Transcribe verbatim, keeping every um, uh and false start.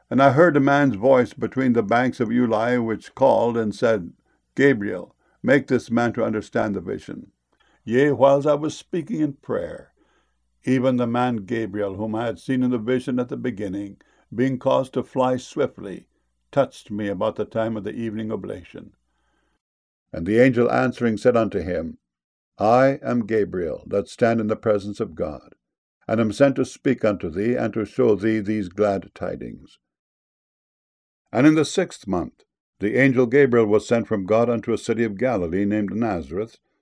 And I heard a man's voice between the banks of Ulai, which called and said, Gabriel, make this man to understand the vision. Yea, whiles I was speaking in prayer, even the man Gabriel, whom I had seen in the vision at the beginning, being caused to fly swiftly, touched me about the time of the evening oblation. And the angel answering said unto him, I am Gabriel, that stand in the presence of God, and am sent to speak unto thee, and to show thee these glad tidings. And in the sixth month the angel Gabriel was sent from God unto a city of Galilee named Nazareth,